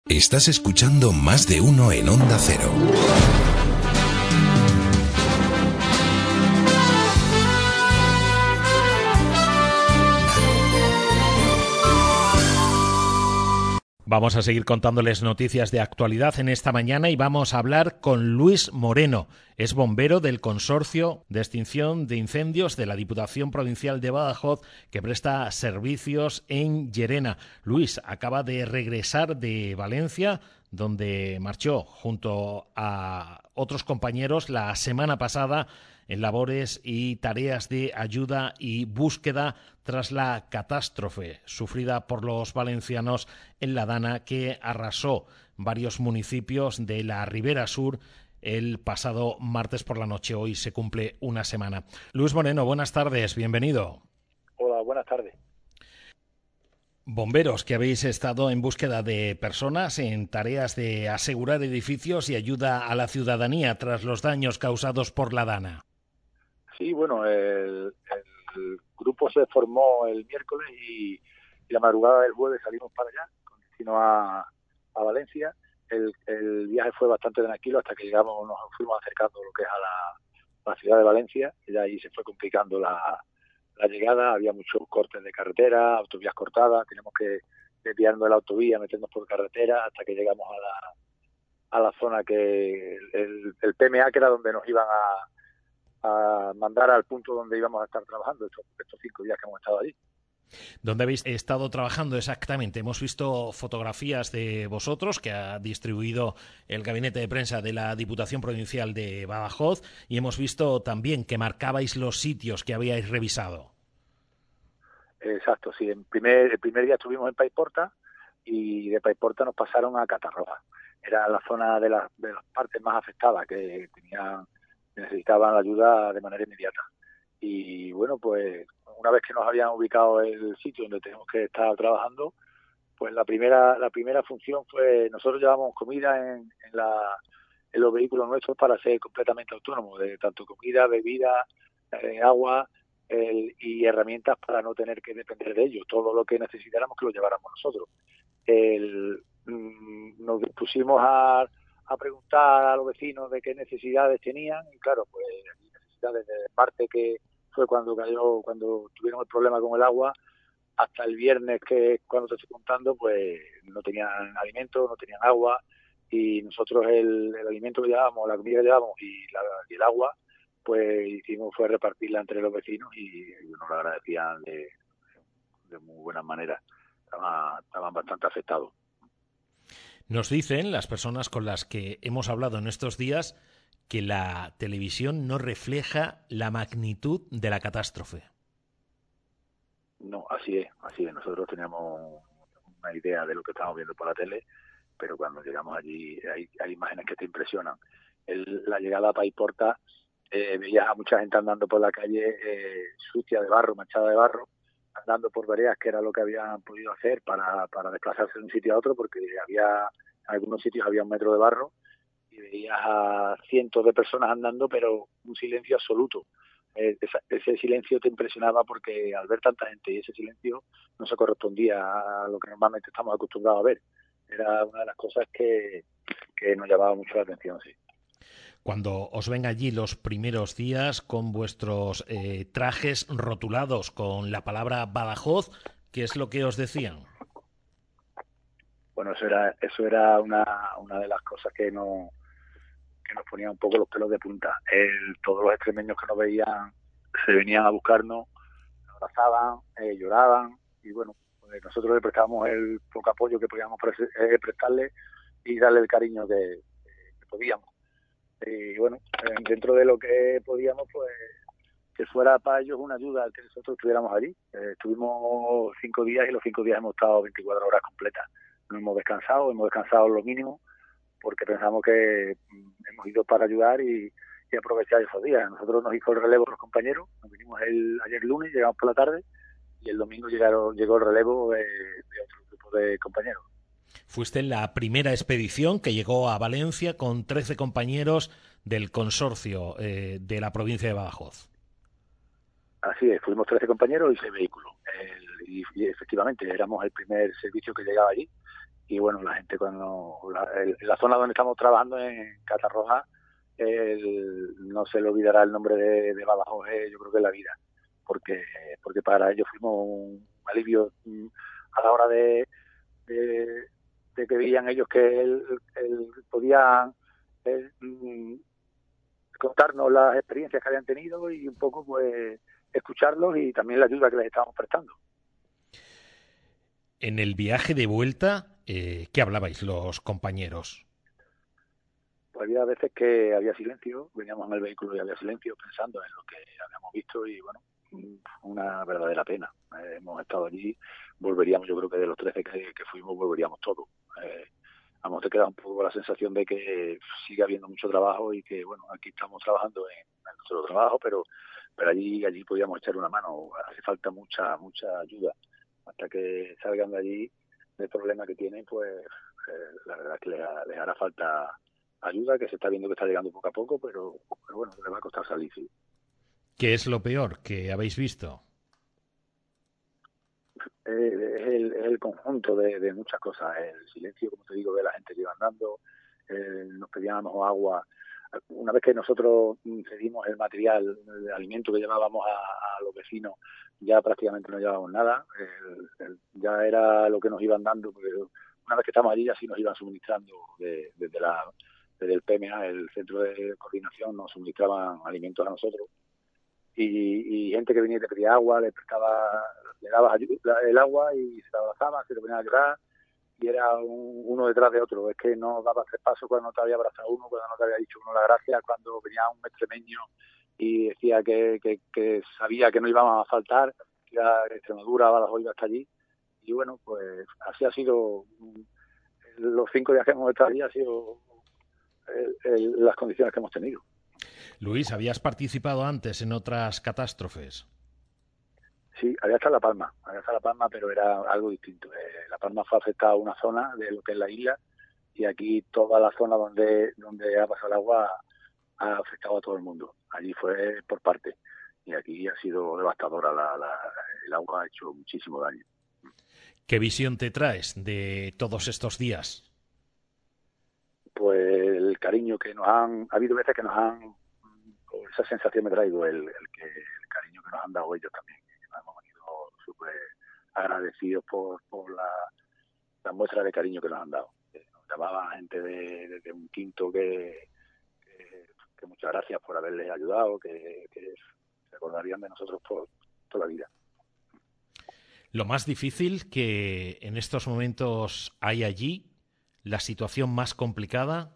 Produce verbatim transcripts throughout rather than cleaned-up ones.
Estás escuchando Más de Uno en Onda Cero. Vamos a seguir contándoles noticias de actualidad en esta mañana y vamos a hablar con Luis Moreno. Es bombero del Consorcio de Extinción de Incendios de la Diputación Provincial de Badajoz, que presta servicios en Llerena. Luis acaba de regresar de Valencia, donde marchó junto a otros compañeros la semana pasada en labores y tareas de ayuda y búsqueda tras la catástrofe sufrida por los valencianos en la Dana, que arrasó varios municipios de la Ribera Sur el pasado martes por la noche. Hoy se cumple una semana. Luis Moreno, buenas tardes, bienvenido. Hola, buenas tardes. Bomberos que habéis estado en búsqueda de personas en tareas de asegurar edificios y ayuda a la ciudadanía tras los daños causados por la Dana. Sí, bueno, el, el grupo se formó el miércoles y, y la madrugada del jueves salimos para allá, con destino a, a Valencia. El, el viaje fue bastante tranquilo hasta que llegamos, nos fuimos acercando a lo que es a la, la ciudad de Valencia, y de ahí se fue complicando la, la llegada. Había muchos cortes de carretera, autovías cortadas, teníamos que desviarnos de la autovía, meternos por carretera hasta que llegamos a la, a la zona que el, el P M A, que era donde nos iban a a mandar al punto donde íbamos a estar trabajando estos, estos cinco días que hemos estado allí. ¿Dónde habéis estado trabajando exactamente? Hemos visto fotografías de vosotros que ha distribuido el gabinete de prensa de la Diputación Provincial de Badajoz, y hemos visto también que marcabais los sitios que habíais revisado. Exacto, sí. En primer, el primer día estuvimos en Paiporta y de Paiporta nos pasaron a Catarroja. Era la zona de, la, de las partes más afectadas, que tenían necesitaban la ayuda de manera inmediata. Y bueno, pues una vez que nos habían ubicado el sitio donde tenemos que estar trabajando, pues la primera la primera función fue, nosotros llevamos comida en, en, la, en los vehículos nuestros para ser completamente autónomos, de tanto comida, bebida, eh, agua el, y herramientas para no tener que depender de ellos. Todo lo que necesitáramos que lo lleváramos nosotros. El, mm, nos dispusimos a a preguntar a los vecinos de qué necesidades tenían, y claro, pues necesidades de parte, que fue cuando cayó, cuando tuvieron el problema con el agua, hasta el viernes, que es cuando te estoy contando, pues no tenían alimento, no tenían agua, y nosotros el, el alimento que llevábamos, la comida que llevábamos y, la, y el agua, pues hicimos fue repartirla entre los vecinos, y nos lo agradecían de, de muy buena manera. Estaban, estaban bastante afectados. Nos dicen las personas con las que hemos hablado en estos días que la televisión no refleja la magnitud de la catástrofe. No, así es, así es. Nosotros teníamos una idea de lo que estábamos viendo por la tele, pero cuando llegamos allí hay, hay imágenes que te impresionan. El, la llegada a Paiporta, eh, veías a mucha gente andando por la calle eh, sucia de barro, manchada de barro, andando por veredas, que era lo que habían podido hacer para, para desplazarse de un sitio a otro, porque había en algunos sitios había un metro de barro, y veías a cientos de personas andando, pero un silencio absoluto. Eh, esa, ese silencio te impresionaba, porque al ver tanta gente y ese silencio no se correspondía a lo que normalmente estamos acostumbrados a ver. Era una de las cosas que, que nos llamaba mucho la atención, sí. Cuando os ven allí los primeros días con vuestros eh, trajes rotulados con la palabra Badajoz, ¿qué es lo que os decían? Bueno, eso era eso era una, una de las cosas que nos, que nos ponía un poco los pelos de punta. El, todos los extremeños que nos veían se venían a buscarnos, nos abrazaban, eh, lloraban, y bueno, pues nosotros le prestábamos el poco apoyo que podíamos pre- eh, prestarle y darle el cariño que, que podíamos. Y bueno, dentro de lo que podíamos, pues que fuera para ellos una ayuda al que nosotros estuviéramos allí. Eh, estuvimos cinco días y los cinco días hemos estado veinticuatro horas completas. No hemos descansado, hemos descansado lo mínimo, porque pensamos que hemos ido para ayudar y, y aprovechar esos días. Nosotros nos hizo el relevo los compañeros, nos vinimos el, ayer lunes, llegamos por la tarde, y el domingo llegaron, llegó el relevo de, de otro grupo de compañeros. Fuiste la primera expedición que llegó a Valencia con trece compañeros del consorcio eh, de la provincia de Badajoz. Así es, fuimos trece compañeros y seis vehículos. El, y, y efectivamente éramos el primer servicio que llegaba allí. y bueno, la gente cuando la, el, la zona donde estamos trabajando en Catarroja, el, no se le olvidará el nombre de, de Badajoz, eh, yo creo que es la vida, porque porque para ellos fuimos un alivio a la hora de, de, de que veían ellos que él, él podía él, mm, contarnos las experiencias que habían tenido y un poco pues escucharlos y también la ayuda que les estábamos prestando. En el viaje de vuelta, eh, ¿qué hablabais los compañeros? Pues había veces que había silencio, veníamos en el vehículo y había silencio pensando en lo que habíamos visto y bueno, una verdadera pena. Eh, hemos estado allí, volveríamos, yo creo que de los trece que, que fuimos, volveríamos todos. Eh, vamos, te queda un poco la sensación de que sigue habiendo mucho trabajo y que, bueno, aquí estamos trabajando en, en nuestro trabajo, pero pero allí allí podíamos echar una mano. Hace falta mucha mucha ayuda. Hasta que salgan de allí del problema que tienen, pues eh, la verdad es que les, les hará falta ayuda, que se está viendo que está llegando poco a poco, pero, pero bueno, les va a costar salir, sí. ¿Qué es lo peor que habéis visto? Eh, es, el, es el conjunto de, de muchas cosas. El silencio, como te digo, de la gente que iba andando, eh, nos pedíamos agua. Una vez que nosotros cedimos el material, el alimento que llevábamos a, a los vecinos, ya prácticamente no llevábamos nada. El, el, ya era lo que nos iban dando, porque una vez que estamos allí, así nos iban suministrando de, desde, la, desde el P M A, el Centro de Coordinación, nos suministraban alimentos a nosotros. Y, y gente que venía y te pedía agua, le prestaba, le dabas el agua y se te abrazaba, se te ponía a llorar, y era un, uno detrás de otro. Es que no dabas tres pasos cuando no te había abrazado uno, cuando no te había dicho uno la gracia, cuando venía un extremeño y decía que, que, que sabía que no íbamos a faltar, que era Extremadura, Badajoz iba hasta allí. Y bueno, pues así ha sido, los cinco días que hemos estado allí ha sido el, el, las condiciones que hemos tenido. Luis, ¿habías participado antes en otras catástrofes? Sí, había estado La Palma, había estado La Palma, pero era algo distinto. Eh, La Palma fue afectada a una zona de lo que es la isla y aquí toda la zona donde donde ha pasado el agua ha afectado a todo el mundo. Allí fue por parte y aquí ha sido devastadora. La, la, el agua ha hecho muchísimo daño. ¿Qué visión te traes de todos estos días? Pues el cariño que nos han... Ha habido veces que nos han... O esa sensación me ha traído el, el, que, el cariño que nos han dado ellos también. Nos hemos venido súper agradecidos por, por la, la muestra de cariño que nos han dado. Nos llamaba gente de, de, de un quinto que, que, que muchas gracias por haberles ayudado, que, que se acordarían de nosotros por toda la vida. Lo más difícil que en estos momentos hay allí, la situación más complicada.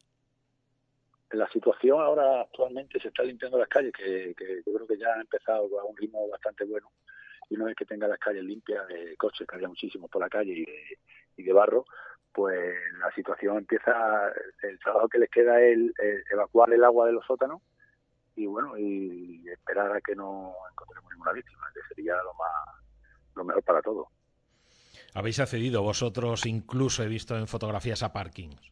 La situación ahora actualmente se está limpiando las calles, que, que yo creo que ya ha empezado a un ritmo bastante bueno. Y una vez que tenga las calles limpias de coches, que había muchísimos por la calle y de, y de barro, pues la situación empieza, el trabajo que les queda es el, el evacuar el agua de los sótanos y bueno, y esperar a que no encontremos ninguna víctima, que sería lo más lo mejor para todos. ¿Habéis accedido vosotros, incluso he visto en fotografías, a parkings?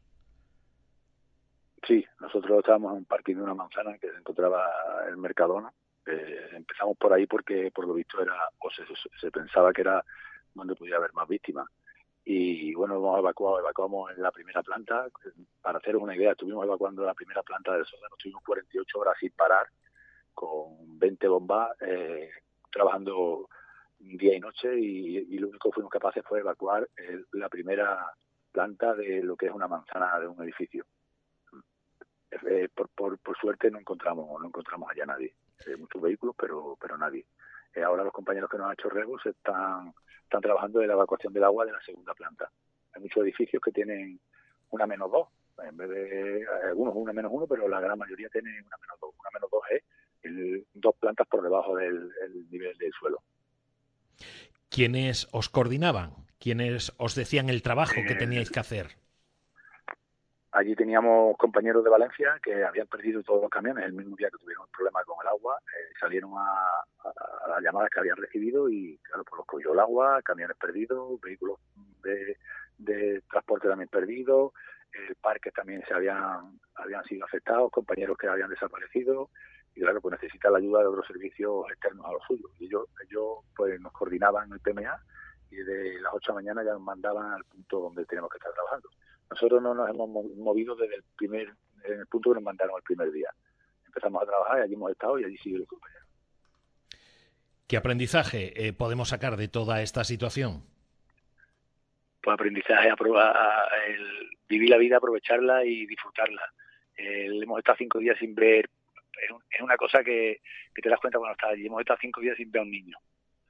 Sí, nosotros estábamos en un parking de una manzana que se encontraba el Mercadona. Eh, empezamos por ahí porque por lo visto era, o se, se, se pensaba que era donde podía haber más víctimas. Y bueno, hemos evacuado, evacuamos en la primera planta. Para haceros una idea, estuvimos evacuando la primera planta del sótano, estuvimos cuarenta y ocho horas sin parar, con veinte bombas, eh, trabajando día y noche, y, y lo único que fuimos capaces fue evacuar el, la primera planta de lo que es una manzana de un edificio. Eh, por, por, por suerte no encontramos no encontramos allá nadie. Eh, muchos vehículos, pero pero nadie. Eh, ahora los compañeros que nos han hecho rebos están están trabajando en la evacuación del agua de la segunda planta. Hay muchos edificios que tienen una menos dos, en vez de algunos una menos uno, pero la gran mayoría tienen una menos dos. Una menos dos es el, dos plantas por debajo del el nivel del suelo. ¿Quiénes os coordinaban? ¿Quiénes os decían el trabajo que Eh, teníais que hacer? Allí teníamos compañeros de Valencia que habían perdido todos los camiones el mismo día que tuvieron el problema con el agua. Eh, salieron a, a, a las llamadas que habían recibido y, claro, pues los cogió el agua, camiones perdidos, vehículos de, de transporte también perdidos, el parque también se habían, habían sido afectados, compañeros que habían desaparecido y, claro, pues necesita la ayuda de otros servicios externos a los suyos. Y ellos, ellos pues nos coordinaban en el P M A y de las ocho de la mañana ya nos mandaban al punto donde teníamos que estar trabajando. Nosotros no nos hemos movido desde el primer, en el punto que nos mandaron el primer día. Empezamos a trabajar y allí hemos estado y allí sigue el compañero. ¿Qué aprendizaje eh, podemos sacar de toda esta situación? Pues aprendizaje, aprobar, el vivir la vida, aprovecharla y disfrutarla. El, hemos estado cinco días sin ver, es, un, es una cosa que, que te das cuenta cuando estás allí, hemos estado cinco días sin ver a un niño.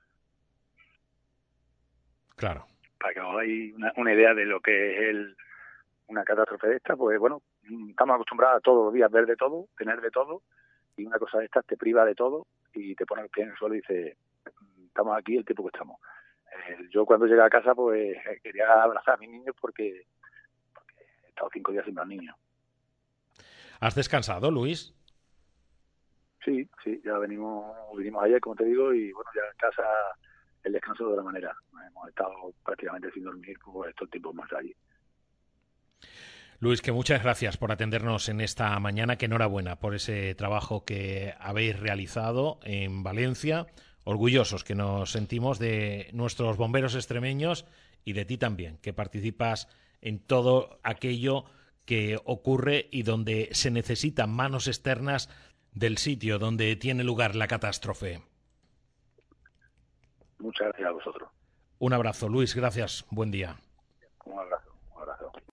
Claro. Para que os hagáis una, una idea de lo que es el, una catástrofe de esta, pues bueno, estamos acostumbrados a todos los días ver de todo, tener de todo, y una cosa de estas te priva de todo y te pone el pie en el suelo y dice, estamos aquí el tiempo que estamos. Eh, yo cuando llegué a casa pues quería abrazar a mis niños porque, porque he estado cinco días sin ver niños. ¿Has descansado, Luis? Sí, sí, ya venimos, vinimos ayer, como te digo, y bueno, ya en casa el descanso de otra manera. Hemos estado prácticamente sin dormir pues, estos tiempos más allí. Luis, que muchas gracias por atendernos en esta mañana, que enhorabuena por ese trabajo que habéis realizado en Valencia. Orgullosos que nos sentimos de nuestros bomberos extremeños y de ti también, que participas en todo aquello que ocurre y donde se necesitan manos externas del sitio donde tiene lugar la catástrofe. Muchas gracias a vosotros. Un abrazo, Luis, gracias, buen día. Un abrazo.